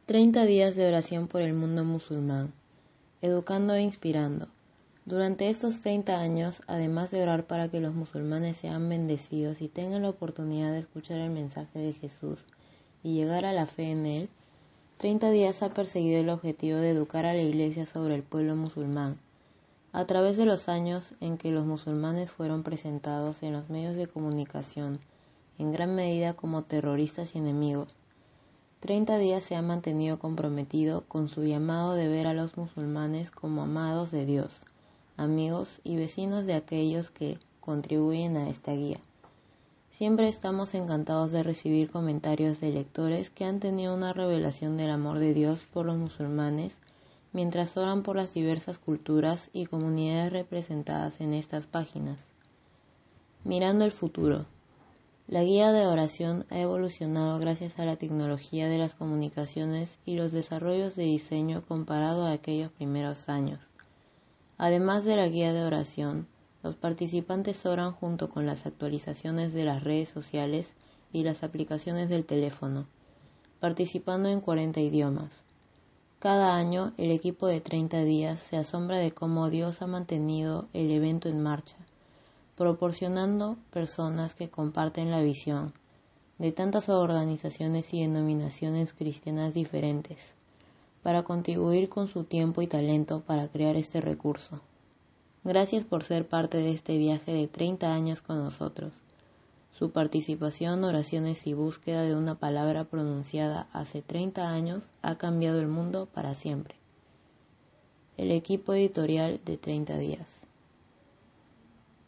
30 días de oración por el mundo musulmán, educando e inspirando. Durante estos 30 años, además de orar para que los musulmanes sean bendecidos y tengan la oportunidad de escuchar el mensaje de Jesús y llegar a la fe en él, 30 días ha perseguido el objetivo de educar a la Iglesia sobre el pueblo musulmán. A través de los años en que los musulmanes fueron presentados en los medios de comunicación, en gran medida como terroristas y enemigos, 30 días se ha mantenido comprometido con su llamado de ver a los musulmanes como amados de Dios, amigos y vecinos de aquellos que contribuyen a esta guía. Siempre estamos encantados de recibir comentarios de lectores que han tenido una revelación del amor de Dios por los musulmanes mientras oran por las diversas culturas y comunidades representadas en estas páginas. Mirando el futuro. La guía de oración ha evolucionado gracias a la tecnología de las comunicaciones y los desarrollos de diseño comparado a aquellos primeros años. Además de la guía de oración, los participantes oran junto con las actualizaciones de las redes sociales y las aplicaciones del teléfono, participando en 40 idiomas. Cada año, el equipo de 30 días se asombra de cómo Dios ha mantenido el evento en marcha, proporcionando personas que comparten la visión de tantas organizaciones y denominaciones cristianas diferentes, para contribuir con su tiempo y talento para crear este recurso. Gracias por ser parte de este viaje de 30 años con nosotros. Su participación, oraciones y búsqueda de una palabra pronunciada hace 30 años ha cambiado el mundo para siempre. El equipo editorial de 30 días.